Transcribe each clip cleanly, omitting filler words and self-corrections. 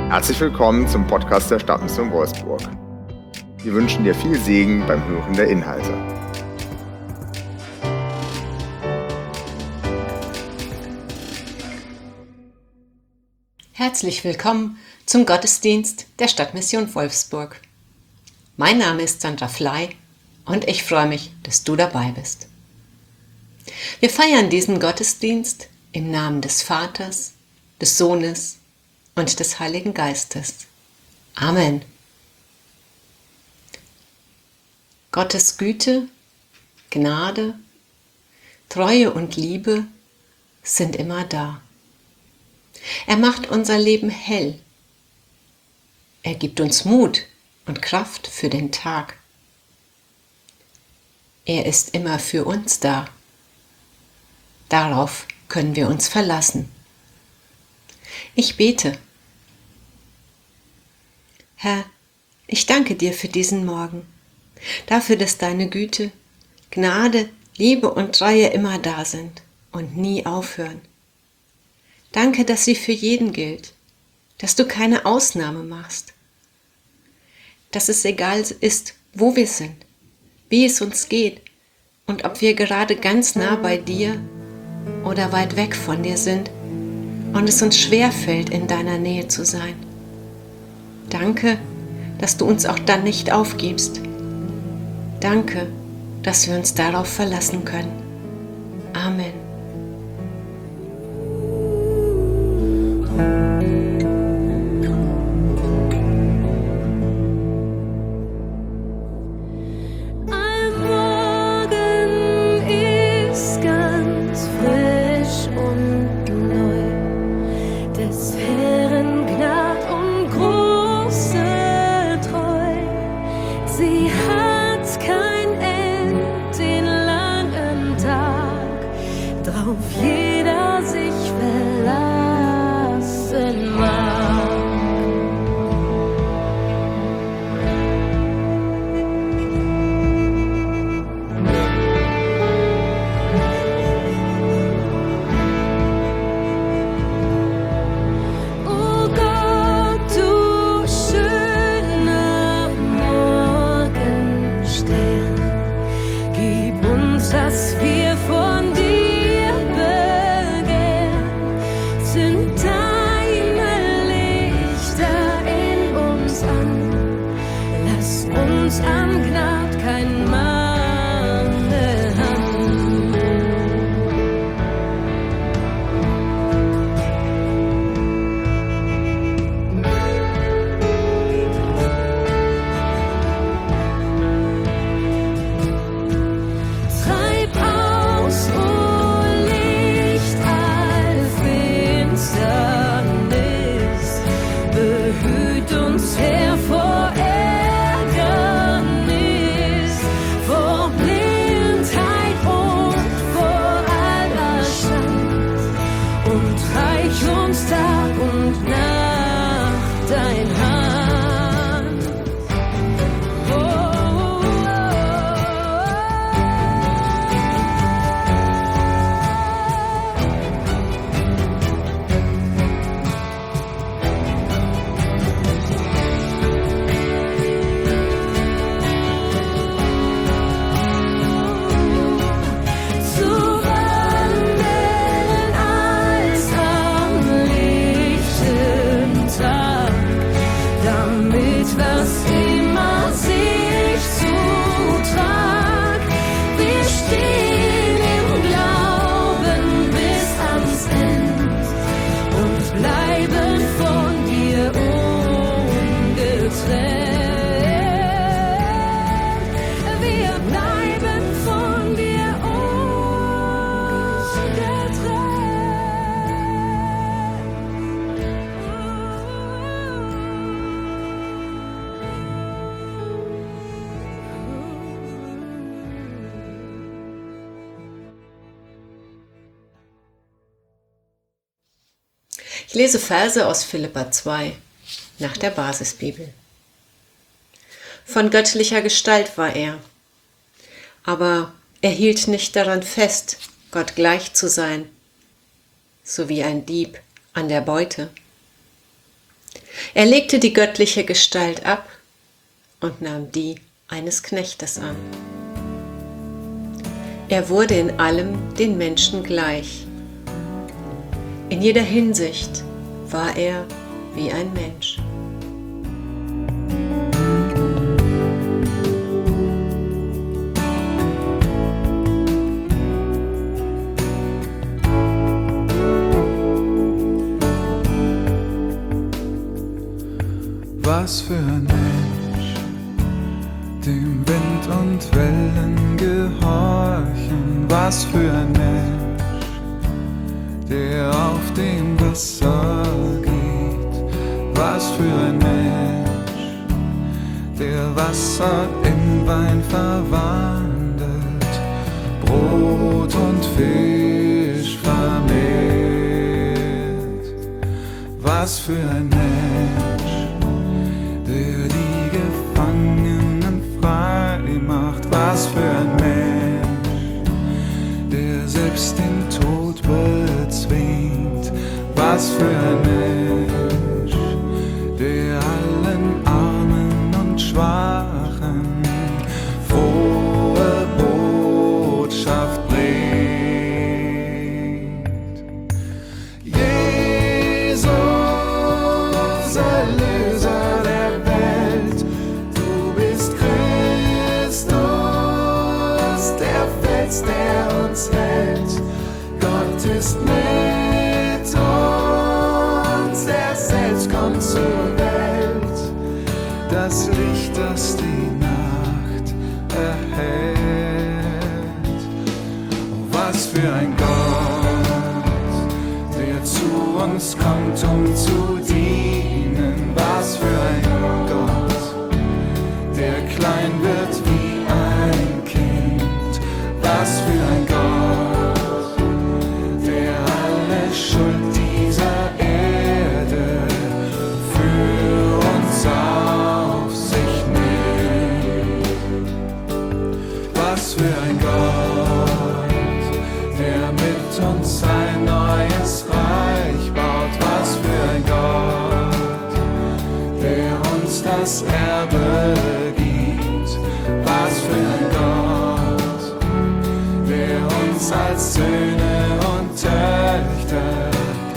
Herzlich willkommen zum Podcast der Stadtmission Wolfsburg. Wir wünschen dir viel Segen beim Hören der Inhalte. Herzlich willkommen zum Gottesdienst der Stadtmission Wolfsburg. Mein Name ist Sandra Fly und ich freue mich, dass du dabei bist. Wir feiern diesen Gottesdienst im Namen des Vaters, des Sohnes und des Heiligen Geistes. Amen. Gottes Güte, Gnade, Treue und Liebe sind immer da. Er macht unser Leben hell. Er gibt uns Mut und Kraft für den Tag. Er ist immer für uns da. Darauf können wir uns verlassen. Ich bete. Herr, ich danke dir für diesen Morgen, dafür, dass deine Güte, Gnade, Liebe und Treue immer da sind und nie aufhören. Danke, dass sie für jeden gilt, dass du keine Ausnahme machst, dass es egal ist, wo wir sind, wie es uns geht und ob wir gerade ganz nah bei dir oder weit weg von dir sind und es uns schwerfällt, in deiner Nähe zu sein. Danke, dass du uns auch dann nicht aufgibst. Danke, dass wir uns darauf verlassen können. Amen. Ich lese Verse aus Philipper 2 nach der Basisbibel. Von göttlicher Gestalt war er, aber er hielt nicht daran fest, Gott gleich zu sein, so wie ein Dieb an der Beute. Er legte die göttliche Gestalt ab und nahm die eines Knechtes an. Er wurde in allem den Menschen gleich. In jeder Hinsicht war er wie ein Mensch. Was für ein Mensch, dem Wind und Wellen gehorchen. Was für ein Mensch, der auf dem Wasser geht. Was für ein Mensch, der Wasser in Wein verwandelt, Brot und Fisch vermehrt. Was für ein Mensch, der die Gefangenen frei macht. Was für ein Mensch, der selbst den Tod bezwingt. Was für ein Mensch, der allen Armen und Schwachen frohe Botschaft bringt. Jesus, Erlöser der Welt, du bist Christus, der Fels, der uns hält. Gott ist mit uns, er selbst kommt zur Welt. Das Licht, das die Nacht erhellt. Oh, was für ein Gott, der zu uns kommt, um zu dienen. Was für ein Gott, der klein wird wie ein Kind. Was für ein Gott, der alle Schuld dieser Erde für uns auf sich nimmt. Was für ein Gott, der mit uns ein neues Reich baut. Was für ein Gott, der uns das Erbe gibt. Was für ein Gott, der uns als Söhne und Töchter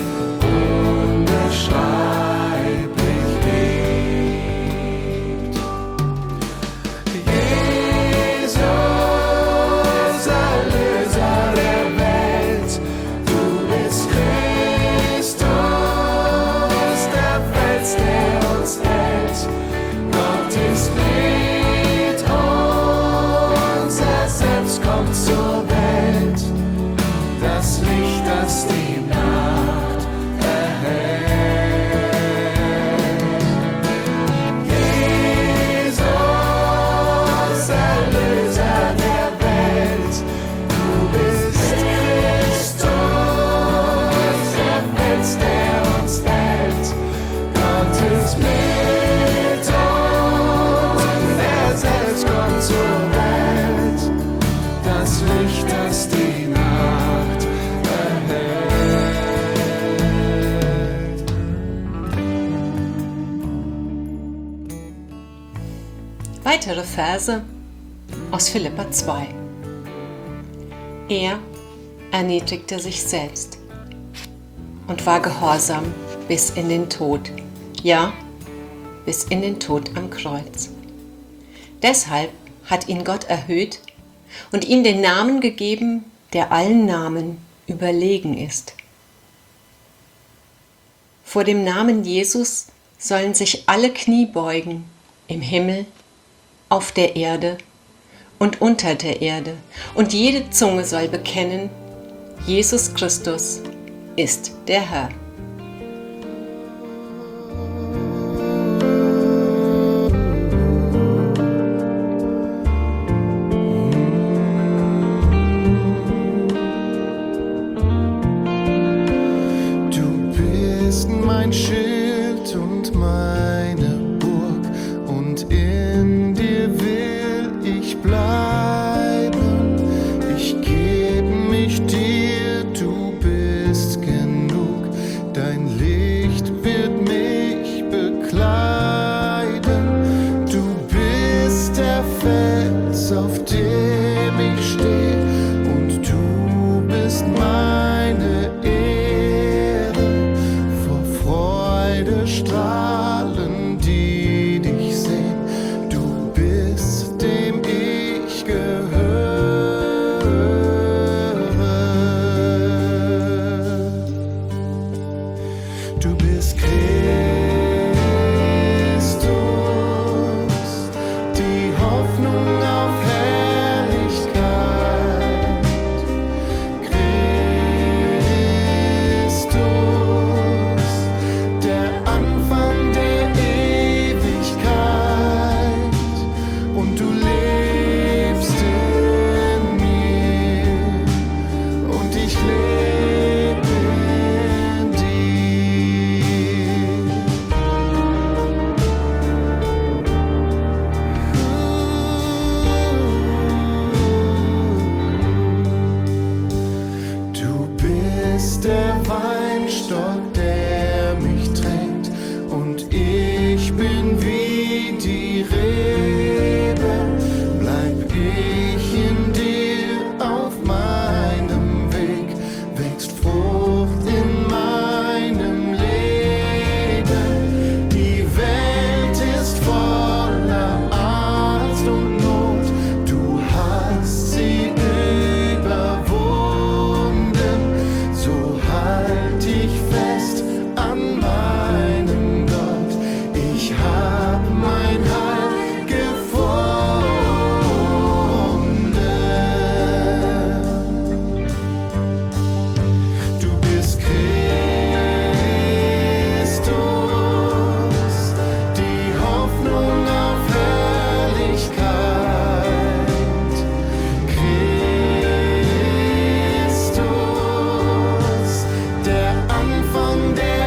unbeschreiblich liebt. Jesus, Erlöser der Welt, du bist Christus, der Fels, der uns hält. Gott ist mit uns, er selbst kommt zur Welt. Das Licht, das die Nacht erhellt. Jesus, Erlöser der Welt, du bist Christus, der Fels, der uns hält. Gott ist mit uns, er selbst kommt zur Welt. Das Licht, das die Nacht erhellt. Weitere Verse aus Philipper 2. Er erniedrigte sich selbst und war gehorsam bis in den Tod, ja, bis in den Tod am Kreuz. Deshalb hat ihn Gott erhöht und ihm den Namen gegeben, der allen Namen überlegen ist. Vor dem Namen Jesus sollen sich alle Knie beugen, im Himmel, auf der Erde und unter der Erde, und jede Zunge soll bekennen, Jesus Christus ist der Herr. Du bist mein Schild und meine Burg, und in dir will ich bleiben. Ich geb mich dir, du bist genug. Dein Licht wird mich begleiten. bist der Weinstock, der mich trägt, und ich bin wie die Rebe. Bleib ich in dir auf meinem Weg, wächst Frucht in meinem Leben. Die Welt ist voller Angst und Not, du hast sie überwunden. So halt ich fest an meinem Gott, ich hab mein Heil gefunden. Du bist Christus, die Hoffnung auf Herrlichkeit. Christus, der Anfang der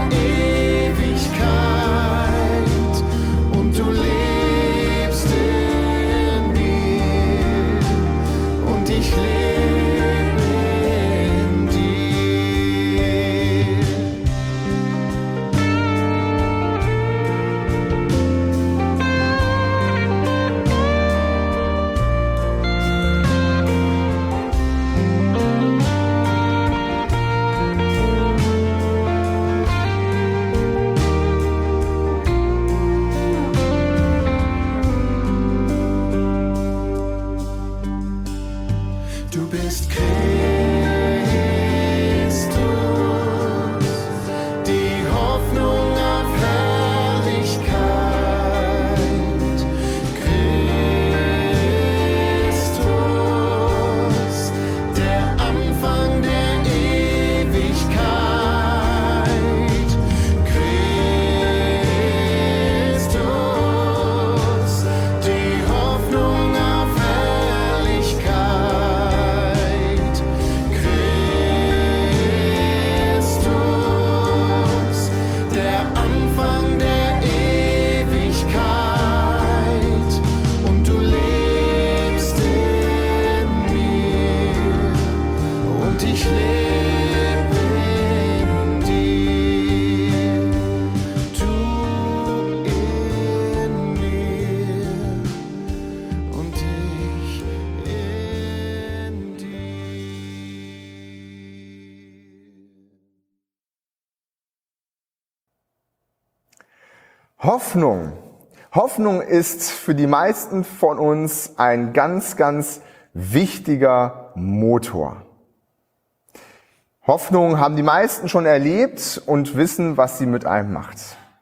Ewigkeit, und du lebst in mir, und ich lebe in dir. Du bist Christus, die Hoffnung auf Herrlichkeit. Christus, der Anfang der Ewigkeit. Christus, die Hoffnung auf Herrlichkeit. Christus, der Anfang der Ewigkeit, und du lebst in mir, und ich lebe in dir. Du in mir, und ich in dir. Hoffnung. Hoffnung ist für die meisten von uns ein ganz, ganz wichtiger Motor. Hoffnung haben die meisten schon erlebt und wissen, was sie mit einem macht.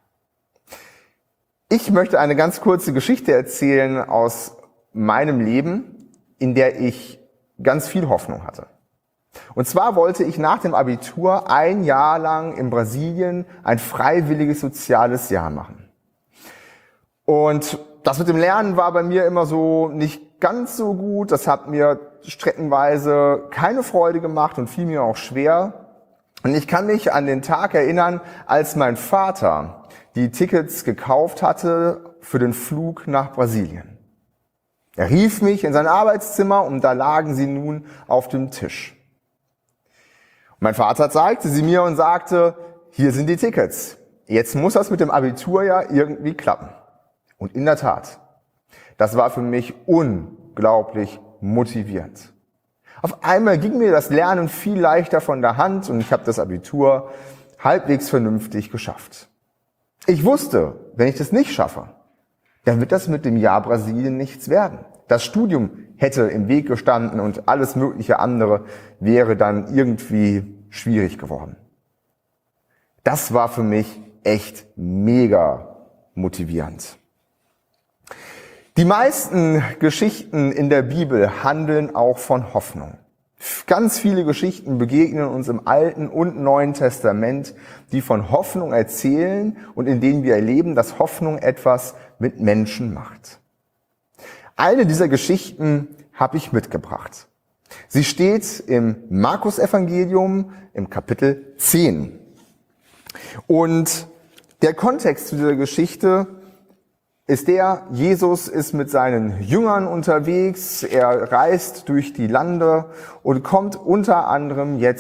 Ich möchte eine ganz kurze Geschichte erzählen aus meinem Leben, in der ich ganz viel Hoffnung hatte. Und zwar wollte ich nach dem Abitur ein Jahr lang in Brasilien ein freiwilliges soziales Jahr machen. Und das mit dem Lernen war bei mir immer so nicht ganz so gut. Das hat mir streckenweise keine Freude gemacht und fiel mir auch schwer. Und ich kann mich an den Tag erinnern, als mein Vater die Tickets gekauft hatte für den Flug nach Brasilien. Er rief mich in sein Arbeitszimmer und da lagen sie nun auf dem Tisch. Mein Vater zeigte sie mir und sagte, hier sind die Tickets. Jetzt muss das mit dem Abitur ja irgendwie klappen. Und in der Tat, das war für mich unglaublich motivierend. Auf einmal ging mir das Lernen viel leichter von der Hand und ich habe das Abitur halbwegs vernünftig geschafft. Ich wusste, wenn ich das nicht schaffe, dann wird das mit dem Jahr Brasilien nichts werden. Das Studium hätte im Weg gestanden und alles mögliche andere wäre dann irgendwie schwierig geworden. Das war für mich echt mega motivierend. Die meisten Geschichten in der Bibel handeln auch von Hoffnung. Ganz viele Geschichten begegnen uns im Alten und Neuen Testament, die von Hoffnung erzählen und in denen wir erleben, dass Hoffnung etwas mit Menschen macht. Eine dieser Geschichten habe ich mitgebracht. Sie steht im Markus-Evangelium im Kapitel 10. Und der Kontext zu dieser Geschichte ist der, Jesus ist mit seinen Jüngern unterwegs, er reist durch die Lande und kommt unter anderem jetzt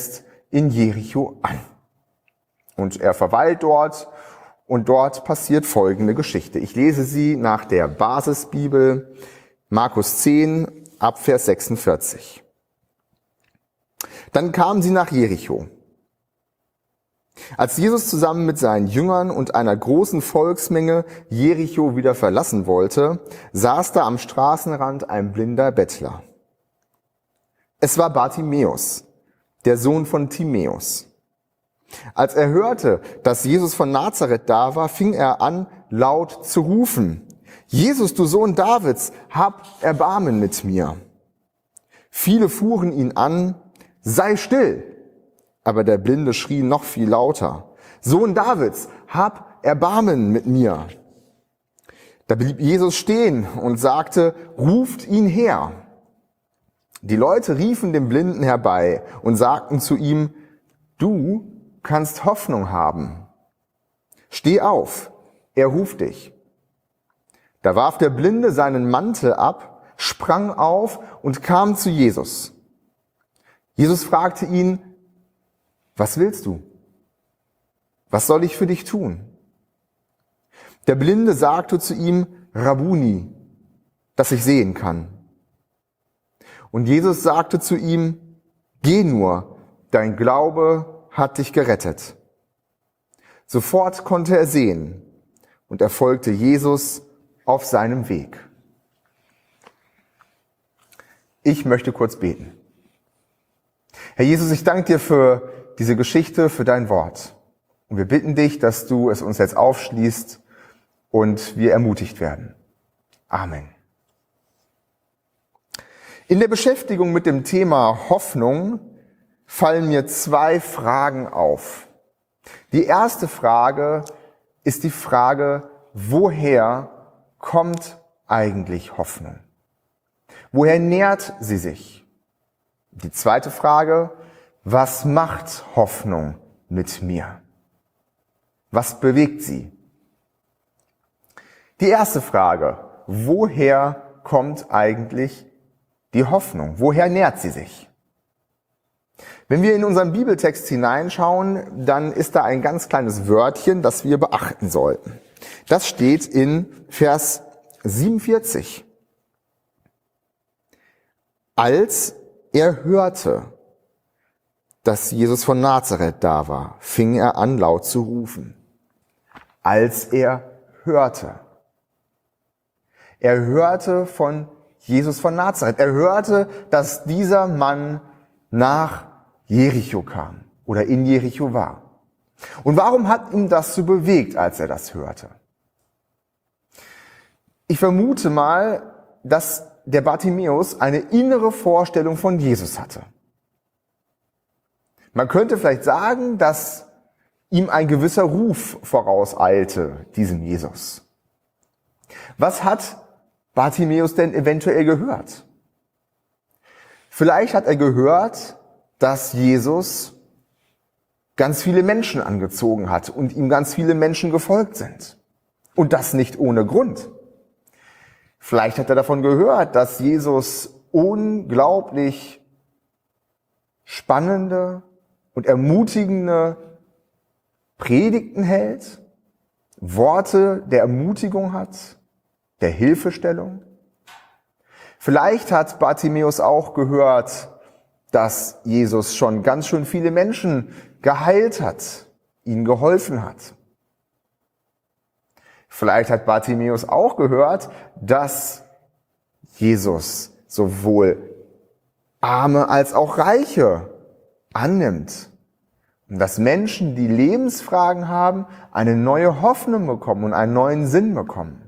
in Jericho an. Und er verweilt dort und dort passiert folgende Geschichte. Ich lese sie nach der Basisbibel, Markus 10, ab Vers 46. Dann kamen sie nach Jericho. Als Jesus zusammen mit seinen Jüngern und einer großen Volksmenge Jericho wieder verlassen wollte, saß da am Straßenrand ein blinder Bettler. Es war Bartimäus, der Sohn von Timäus. Als er hörte, dass Jesus von Nazareth da war, fing er an, laut zu rufen: Jesus, du Sohn Davids, hab Erbarmen mit mir. Viele fuhren ihn an: Sei still! Aber der Blinde schrie noch viel lauter: Sohn Davids, hab Erbarmen mit mir. Da blieb Jesus stehen und sagte: Ruft ihn her. Die Leute riefen den Blinden herbei und sagten zu ihm: Du kannst Hoffnung haben. Steh auf, er ruft dich. Da warf der Blinde seinen Mantel ab, sprang auf und kam zu Jesus. Jesus fragte ihn: Was willst du? Was soll ich für dich tun? Der Blinde sagte zu ihm: Rabuni, dass ich sehen kann. Und Jesus sagte zu ihm: Geh nur, dein Glaube hat dich gerettet. Sofort konnte er sehen und er folgte Jesus auf seinem Weg. Ich möchte kurz beten. Herr Jesus, ich danke dir für diese Geschichte, für dein Wort. Und wir bitten dich, dass du es uns jetzt aufschließt und wir ermutigt werden. Amen. In der Beschäftigung mit dem Thema Hoffnung fallen mir zwei Fragen auf. Die erste Frage ist die Frage: Woher kommt eigentlich Hoffnung? Woher nährt sie sich? Die zweite Frage: Was macht Hoffnung mit mir? Was bewegt sie? Die erste Frage: Woher kommt eigentlich die Hoffnung? Woher nährt sie sich? Wenn wir in unseren Bibeltext hineinschauen, dann ist da ein ganz kleines Wörtchen, das wir beachten sollten. Das steht in Vers 47. Als er hörte, dass Jesus von Nazareth da war, fing er an, laut zu rufen. Als er hörte. Er hörte von Jesus von Nazareth. Er hörte, dass dieser Mann nach Jericho kam oder in Jericho war. Und warum hat ihn das so bewegt, als er das hörte? Ich vermute mal, dass der Bartimäus eine innere Vorstellung von Jesus hatte. Man könnte vielleicht sagen, dass ihm ein gewisser Ruf vorauseilte, diesem Jesus. Was hat Bartimäus denn eventuell gehört? Vielleicht hat er gehört, dass Jesus ganz viele Menschen angezogen hat und ihm ganz viele Menschen gefolgt sind. Und das nicht ohne Grund. Vielleicht hat er davon gehört, dass Jesus unglaublich spannende und ermutigende Predigten hält, Worte der Ermutigung hat, der Hilfestellung. Vielleicht hat Bartimäus auch gehört, dass Jesus schon ganz schön viele Menschen geheilt hat, ihnen geholfen hat. Vielleicht hat Bartimäus auch gehört, dass Jesus sowohl Arme als auch Reiche annimmt und dass Menschen, die Lebensfragen haben, eine neue Hoffnung bekommen und einen neuen Sinn bekommen.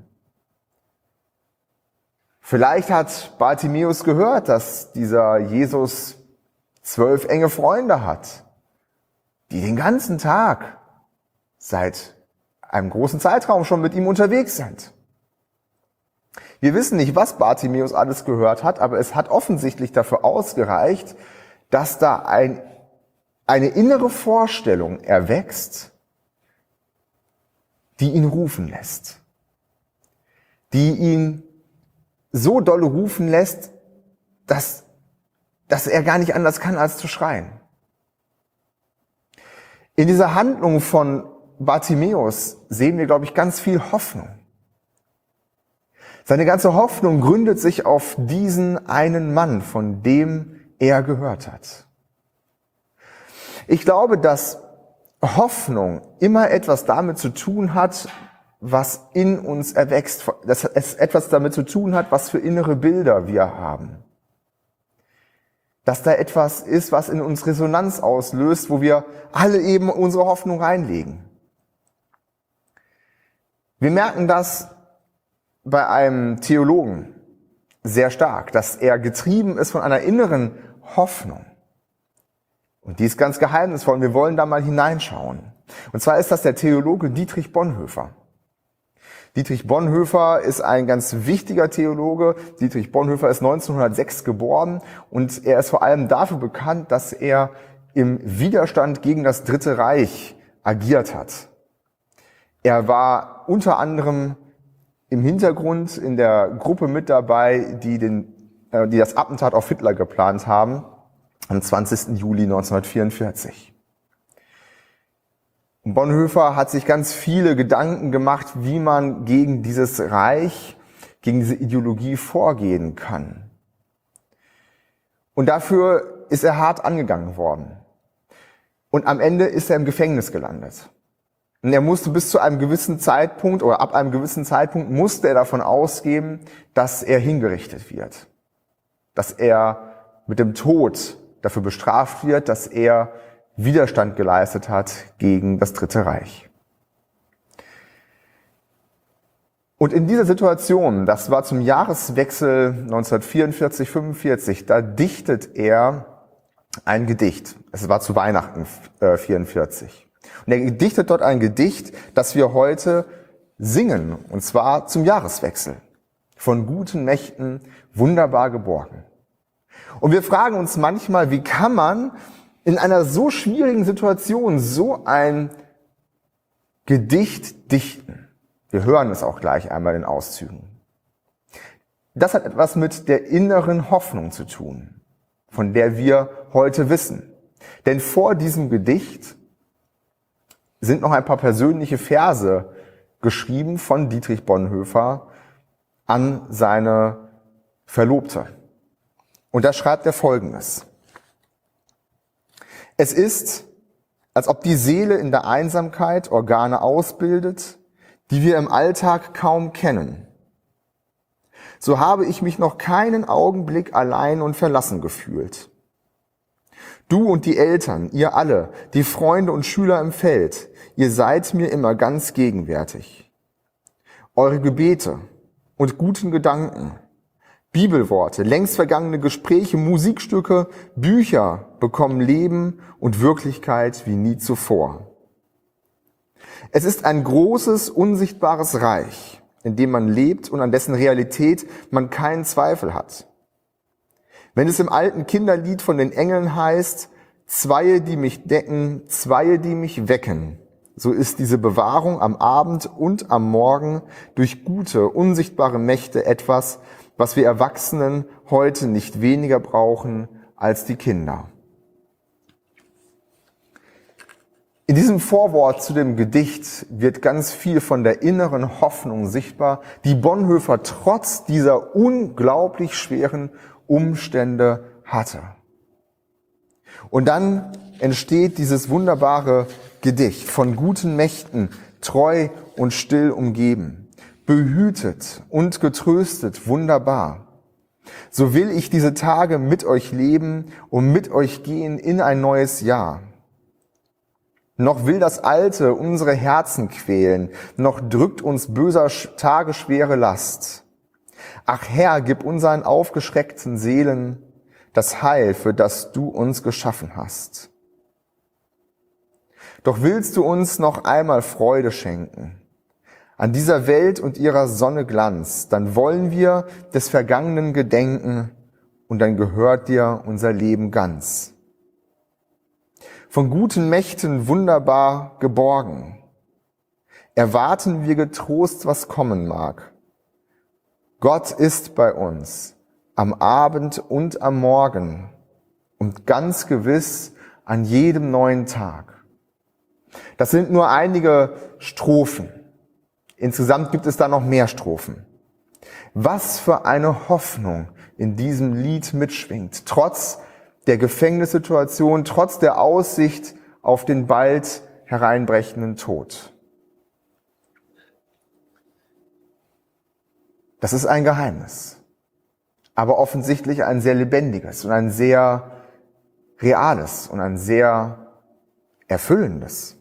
Vielleicht hat Bartimäus gehört, dass dieser Jesus 12 enge Freunde hat, die den ganzen Tag seit einem großen Zeitraum schon mit ihm unterwegs sind. Wir wissen nicht, was Bartimäus alles gehört hat, aber es hat offensichtlich dafür ausgereicht, dass da eine innere Vorstellung erwächst, die ihn rufen lässt, die ihn so doll rufen lässt, dass er gar nicht anders kann, als zu schreien. In dieser Handlung von Bartimäus sehen wir, glaube ich, ganz viel Hoffnung. Seine ganze Hoffnung gründet sich auf diesen einen Mann, von dem er gehört hat. Ich glaube, dass Hoffnung immer etwas damit zu tun hat, was in uns erwächst, dass es etwas damit zu tun hat, was für innere Bilder wir haben. Dass da etwas ist, was in uns Resonanz auslöst, wo wir alle eben unsere Hoffnung reinlegen. Wir merken das bei einem Theologen sehr stark, dass er getrieben ist von einer inneren Hoffnung. Und die ist ganz geheimnisvoll und wir wollen da mal hineinschauen. Und zwar ist das der Theologe Dietrich Bonhoeffer. Dietrich Bonhoeffer ist ein ganz wichtiger Theologe. Dietrich Bonhoeffer ist 1906 geboren und er ist vor allem dafür bekannt, dass er im Widerstand gegen das Dritte Reich agiert hat. Er war unter anderem im Hintergrund in der Gruppe mit dabei, die das Attentat auf Hitler geplant haben, am 20. Juli 1944. Bonhoeffer hat sich ganz viele Gedanken gemacht, wie man gegen dieses Reich, gegen diese Ideologie vorgehen kann. Und dafür ist er hart angegangen worden. Und am Ende ist er im Gefängnis gelandet. Und er musste bis zu einem gewissen Zeitpunkt oder ab einem gewissen Zeitpunkt musste er davon ausgehen, dass er hingerichtet wird. Dass er mit dem Tod dafür bestraft wird, dass er Widerstand geleistet hat gegen das Dritte Reich. Und in dieser Situation, das war zum Jahreswechsel 1944/45, da dichtet er ein Gedicht. Es war zu Weihnachten 44. Und er dichtet dort ein Gedicht, das wir heute singen, und zwar zum Jahreswechsel. Von guten Mächten wunderbar geborgen. Und wir fragen uns manchmal, wie kann man in einer so schwierigen Situation so ein Gedicht dichten? Wir hören es auch gleich einmal in Auszügen. Das hat etwas mit der inneren Hoffnung zu tun, von der wir heute wissen. Denn vor diesem Gedicht sind noch ein paar persönliche Verse geschrieben von Dietrich Bonhoeffer an seine Verlobte. Und da schreibt er Folgendes: Es ist, als ob die Seele in der Einsamkeit Organe ausbildet, die wir im Alltag kaum kennen. So habe ich mich noch keinen Augenblick allein und verlassen gefühlt. Du und die Eltern, ihr alle, die Freunde und Schüler im Feld, ihr seid mir immer ganz gegenwärtig. Eure Gebete und guten Gedanken, Bibelworte, längst vergangene Gespräche, Musikstücke, Bücher bekommen Leben und Wirklichkeit wie nie zuvor. Es ist ein großes, unsichtbares Reich, in dem man lebt und an dessen Realität man keinen Zweifel hat. Wenn es im alten Kinderlied von den Engeln heißt, Zweie, die mich decken, Zweie, die mich wecken, so ist diese Bewahrung am Abend und am Morgen durch gute, unsichtbare Mächte etwas, was wir Erwachsenen heute nicht weniger brauchen als die Kinder. In diesem Vorwort zu dem Gedicht wird ganz viel von der inneren Hoffnung sichtbar, die Bonhoeffer trotz dieser unglaublich schweren Umstände hatte. Und dann entsteht dieses wunderbare Gedicht, von guten Mächten treu und still umgeben, behütet und getröstet, wunderbar. So will ich diese Tage mit euch leben und mit euch gehen in ein neues Jahr. Noch will das Alte unsere Herzen quälen, noch drückt uns böser Tage schwere Last. Ach Herr, gib unseren aufgeschreckten Seelen das Heil, für das du uns geschaffen hast. Doch willst du uns noch einmal Freude schenken an dieser Welt und ihrer Sonne Glanz, dann wollen wir des Vergangenen gedenken und dann gehört dir unser Leben ganz. Von guten Mächten wunderbar geborgen, erwarten wir getrost, was kommen mag. Gott ist bei uns am Abend und am Morgen und ganz gewiss an jedem neuen Tag. Das sind nur einige Strophen. Insgesamt gibt es da noch mehr Strophen. Was für eine Hoffnung in diesem Lied mitschwingt, trotz der Gefängnissituation, trotz der Aussicht auf den bald hereinbrechenden Tod. Das ist ein Geheimnis, aber offensichtlich ein sehr lebendiges und ein sehr reales und ein sehr erfüllendes.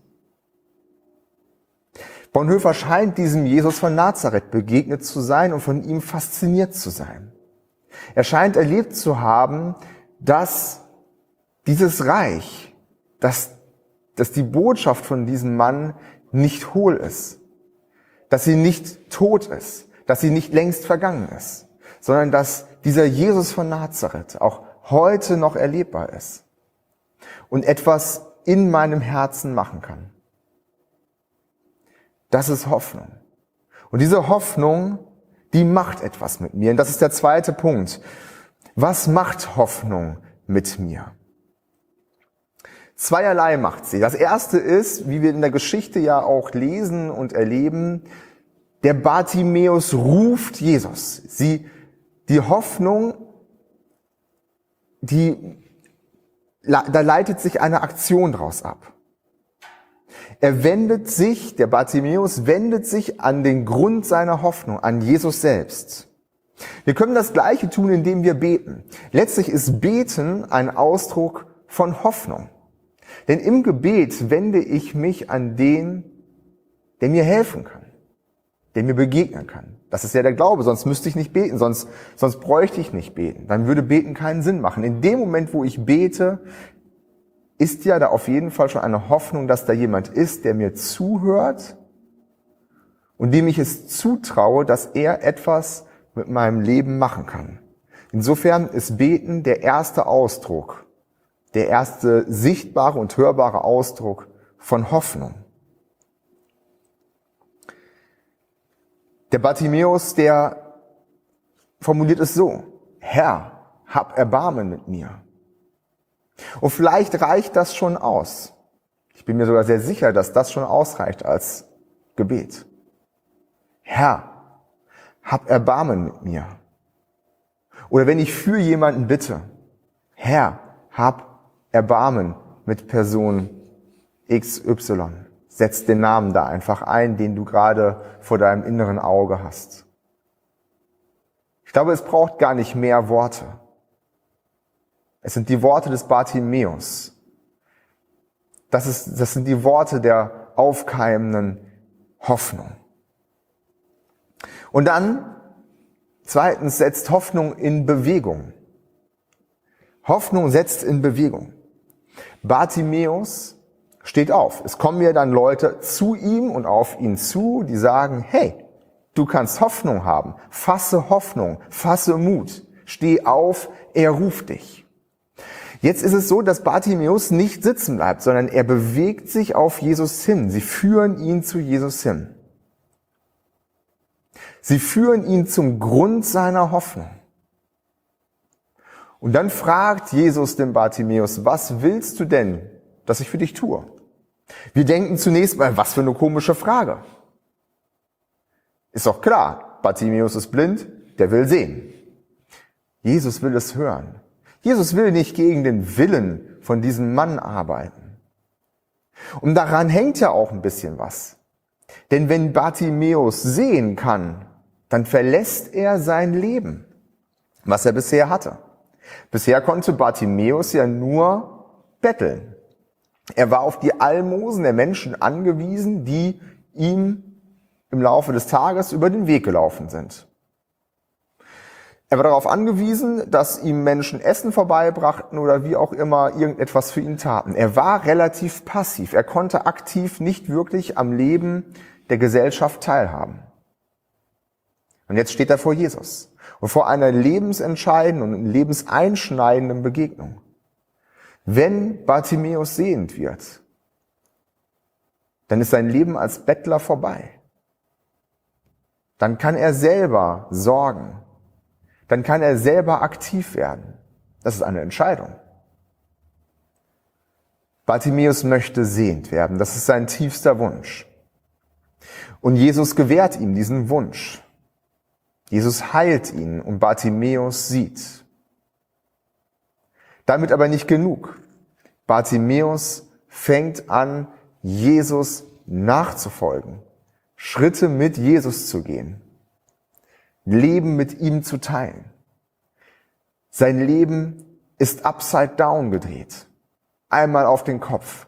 Bonhoeffer scheint diesem Jesus von Nazareth begegnet zu sein und von ihm fasziniert zu sein. Er scheint erlebt zu haben, dass dieses Reich, dass die Botschaft von diesem Mann nicht hohl ist, dass sie nicht tot ist, dass sie nicht längst vergangen ist, sondern dass dieser Jesus von Nazareth auch heute noch erlebbar ist und etwas in meinem Herzen machen kann. Das ist Hoffnung. Und diese Hoffnung, die macht etwas mit mir. Und das ist der zweite Punkt. Was macht Hoffnung mit mir? Zweierlei macht sie. Das erste ist, wie wir in der Geschichte ja auch lesen und erleben, der Bartimäus ruft Jesus. Die Hoffnung, da leitet sich eine Aktion draus ab. Der Bartimäus wendet sich an den Grund seiner Hoffnung, an Jesus selbst. Wir können das Gleiche tun, indem wir beten. Letztlich ist Beten ein Ausdruck von Hoffnung. Denn im Gebet wende ich mich an den, der mir helfen kann, der mir begegnen kann. Das ist ja der Glaube, sonst müsste ich nicht beten, sonst bräuchte ich nicht beten. Dann würde Beten keinen Sinn machen. In dem Moment, wo ich bete, ist ja da auf jeden Fall schon eine Hoffnung, dass da jemand ist, der mir zuhört und dem ich es zutraue, dass er etwas mit meinem Leben machen kann. Insofern ist Beten der erste Ausdruck, der erste sichtbare und hörbare Ausdruck von Hoffnung. Der Bartimäus, der formuliert es so: Herr, hab Erbarmen mit mir. Und vielleicht reicht das schon aus. Ich bin mir sogar sehr sicher, dass das schon ausreicht als Gebet. Herr, hab Erbarmen mit mir. Oder wenn ich für jemanden bitte: Herr, hab Erbarmen mit Person XY. Setz den Namen da einfach ein, den du gerade vor deinem inneren Auge hast. Ich glaube, es braucht gar nicht mehr Worte. Es sind die Worte des Bartimäus. Das sind die Worte der aufkeimenden Hoffnung. Und dann, zweitens, setzt Hoffnung in Bewegung. Hoffnung setzt in Bewegung. Bartimäus steht auf. Es kommen ja dann Leute zu ihm und auf ihn zu, die sagen: Hey, du kannst Hoffnung haben. Fasse Hoffnung, fasse Mut. Steh auf, er ruft dich. Jetzt ist es so, dass Bartimäus nicht sitzen bleibt, sondern er bewegt sich auf Jesus hin. Sie führen ihn zu Jesus hin. Sie führen ihn zum Grund seiner Hoffnung. Und dann fragt Jesus den Bartimäus: Was willst du denn, dass ich für dich tue? Wir denken zunächst mal, was für eine komische Frage. Ist doch klar, Bartimäus ist blind, der will sehen. Jesus will es hören. Jesus will nicht gegen den Willen von diesem Mann arbeiten. Und daran hängt ja auch ein bisschen was. Denn wenn Bartimäus sehen kann, dann verlässt er sein Leben, was er bisher hatte. Bisher konnte Bartimäus ja nur betteln. Er war auf die Almosen der Menschen angewiesen, die ihm im Laufe des Tages über den Weg gelaufen sind. Er war darauf angewiesen, dass ihm Menschen Essen vorbeibrachten oder wie auch immer irgendetwas für ihn taten. Er war relativ passiv. Er konnte aktiv nicht wirklich am Leben der Gesellschaft teilhaben. Und jetzt steht er vor Jesus und vor einer lebensentscheidenden und lebenseinschneidenden Begegnung. Wenn Bartimäus sehend wird, dann ist sein Leben als Bettler vorbei. Dann kann er selber sorgen. Dann kann er selber aktiv werden. Das ist eine Entscheidung. Bartimäus möchte sehend werden. Das ist sein tiefster Wunsch. Und Jesus gewährt ihm diesen Wunsch. Jesus heilt ihn und Bartimäus sieht. Damit aber nicht genug. Bartimäus fängt an, Jesus nachzufolgen, Schritte mit Jesus zu gehen, Leben mit ihm zu teilen. Sein Leben ist upside down gedreht, einmal auf den Kopf.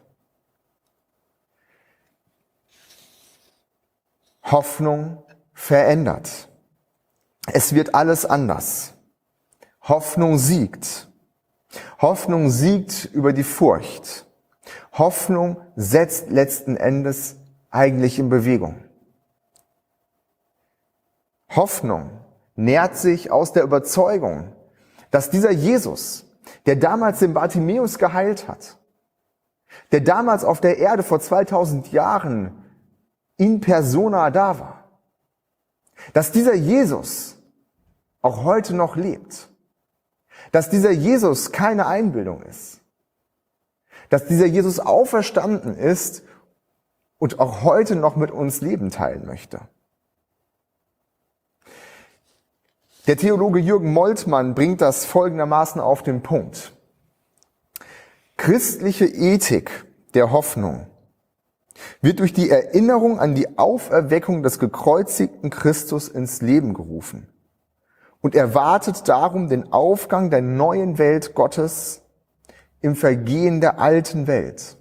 Hoffnung verändert. Es wird alles anders. Hoffnung siegt. Hoffnung siegt über die Furcht. Hoffnung setzt letzten Endes eigentlich in Bewegung. Hoffnung nährt sich aus der Überzeugung, dass dieser Jesus, der damals den Bartimäus geheilt hat, der damals auf der Erde vor 2000 Jahren in persona da war, dass dieser Jesus auch heute noch lebt, dass dieser Jesus keine Einbildung ist, dass dieser Jesus auferstanden ist und auch heute noch mit uns Leben teilen möchte. Der Theologe Jürgen Moltmann bringt das folgendermaßen auf den Punkt. Christliche Ethik der Hoffnung wird durch die Erinnerung an die Auferweckung des gekreuzigten Christus ins Leben gerufen und erwartet darum den Aufgang der neuen Welt Gottes im Vergehen der alten Welt.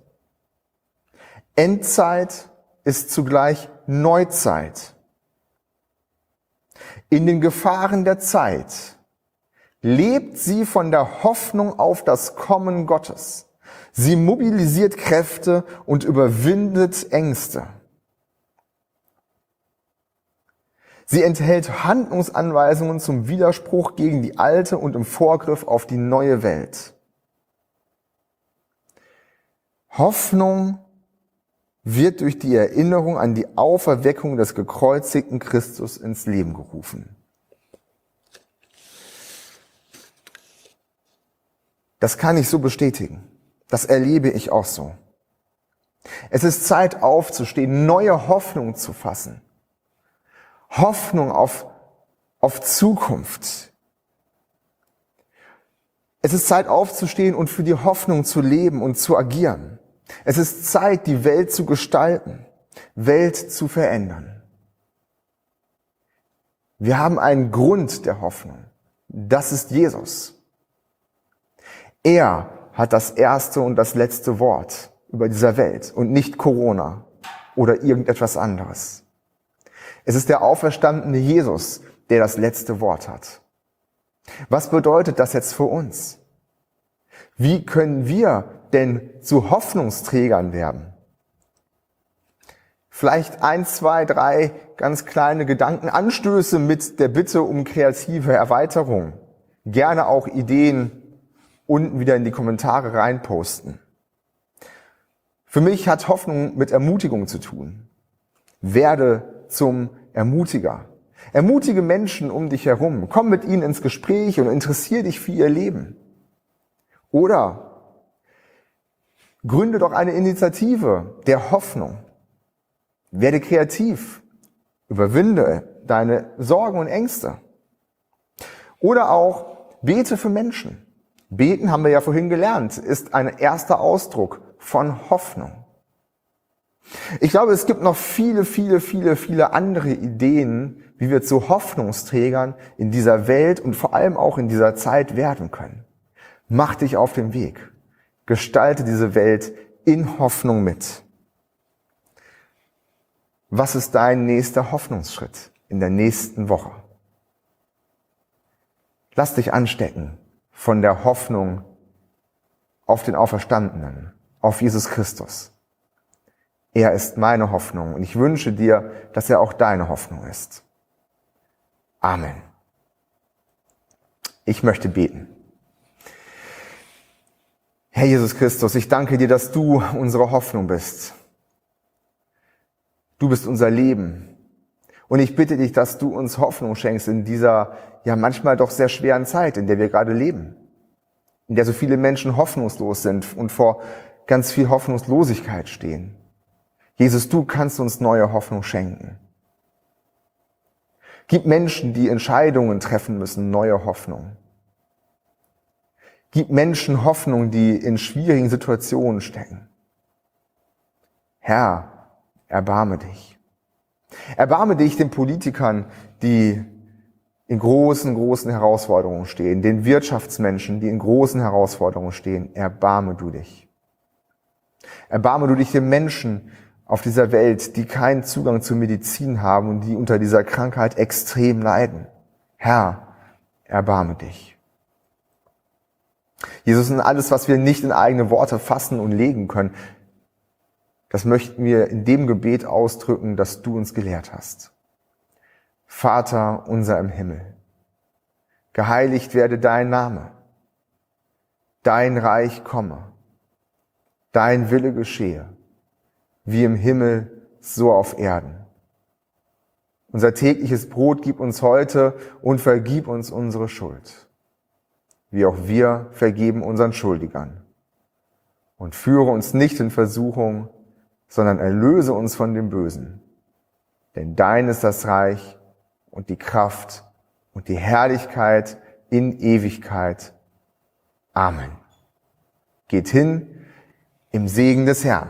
Endzeit ist zugleich Neuzeit. In den Gefahren der Zeit lebt sie von der Hoffnung auf das Kommen Gottes. Sie mobilisiert Kräfte und überwindet Ängste. Sie enthält Handlungsanweisungen zum Widerspruch gegen die alte und im Vorgriff auf die neue Welt. Hoffnung wird durch die Erinnerung an die Auferweckung des gekreuzigten Christus ins Leben gerufen. Das kann ich so bestätigen. Das erlebe ich auch so. Es ist Zeit aufzustehen, neue Hoffnung zu fassen. Hoffnung auf Zukunft. Es ist Zeit aufzustehen und für die Hoffnung zu leben und zu agieren. Es ist Zeit, die Welt zu gestalten, Welt zu verändern. Wir haben einen Grund der Hoffnung. Das ist Jesus. Er hat das erste und das letzte Wort über dieser Welt und nicht Corona oder irgendetwas anderes. Es ist der auferstandene Jesus, der das letzte Wort hat. Was bedeutet das jetzt für uns? Wie können wir denn zu Hoffnungsträgern werden? Vielleicht 1, 2, 3 ganz kleine Gedankenanstöße mit der Bitte um kreative Erweiterung. Gerne auch Ideen unten wieder in die Kommentare reinposten. Für mich hat Hoffnung mit Ermutigung zu tun. Werde zum Ermutiger. Ermutige Menschen um dich herum. Komm mit ihnen ins Gespräch und interessiere dich für ihr Leben. Oder gründe doch eine Initiative der Hoffnung. Werde kreativ. Überwinde deine Sorgen und Ängste. Oder auch bete für Menschen. Beten, haben wir ja vorhin gelernt, ist ein erster Ausdruck von Hoffnung. Ich glaube, es gibt noch viele andere Ideen, wie wir zu Hoffnungsträgern in dieser Welt und vor allem auch in dieser Zeit werden können. Mach dich auf den Weg. Gestalte diese Welt in Hoffnung mit. Was ist dein nächster Hoffnungsschritt in der nächsten Woche? Lass dich anstecken von der Hoffnung auf den Auferstandenen, auf Jesus Christus. Er ist meine Hoffnung und ich wünsche dir, dass er auch deine Hoffnung ist. Amen. Ich möchte beten. Herr Jesus Christus, ich danke dir, dass du unsere Hoffnung bist. Du bist unser Leben. Und ich bitte dich, dass du uns Hoffnung schenkst in dieser ja manchmal doch sehr schweren Zeit, in der wir gerade leben. In der so viele Menschen hoffnungslos sind und vor ganz viel Hoffnungslosigkeit stehen. Jesus, du kannst uns neue Hoffnung schenken. Gib Menschen, die Entscheidungen treffen müssen, neue Hoffnung. Gib Menschen Hoffnung, die in schwierigen Situationen stecken. Herr, erbarme dich. Erbarme dich den Politikern, die in großen Herausforderungen stehen, den Wirtschaftsmenschen, die in großen Herausforderungen stehen. Erbarme du dich. Erbarme du dich den Menschen auf dieser Welt, die keinen Zugang zur Medizin haben und die unter dieser Krankheit extrem leiden. Herr, erbarme dich. Jesus, und alles, was wir nicht in eigene Worte fassen und legen können, das möchten wir in dem Gebet ausdrücken, das du uns gelehrt hast. Vater unser im Himmel, geheiligt werde dein Name, dein Reich komme, dein Wille geschehe, wie im Himmel, so auf Erden. Unser tägliches Brot gib uns heute und vergib uns unsere Schuld, wie auch wir vergeben unseren Schuldigern. Und führe uns nicht in Versuchung, sondern erlöse uns von dem Bösen. Denn dein ist das Reich und die Kraft und die Herrlichkeit in Ewigkeit. Amen. Geht hin im Segen des Herrn.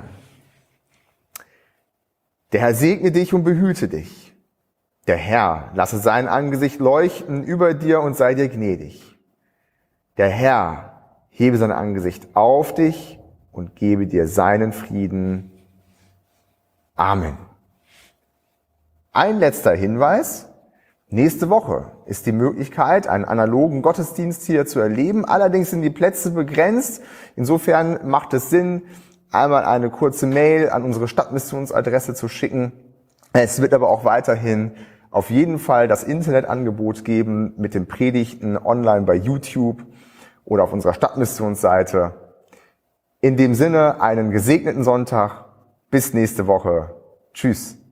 Der Herr segne dich und behüte dich. Der Herr lasse sein Angesicht leuchten über dir und sei dir gnädig. Der Herr hebe sein Angesicht auf dich und gebe dir seinen Frieden. Amen. Ein letzter Hinweis. Nächste Woche ist die Möglichkeit, einen analogen Gottesdienst hier zu erleben. Allerdings sind die Plätze begrenzt. Insofern macht es Sinn, einmal eine kurze Mail an unsere Stadtmissionsadresse zu schicken. Es wird aber auch weiterhin auf jeden Fall das Internetangebot geben mit den Predigten online bei YouTube oder auf unserer Stadtmissionsseite. In dem Sinne, einen gesegneten Sonntag. Bis nächste Woche. Tschüss.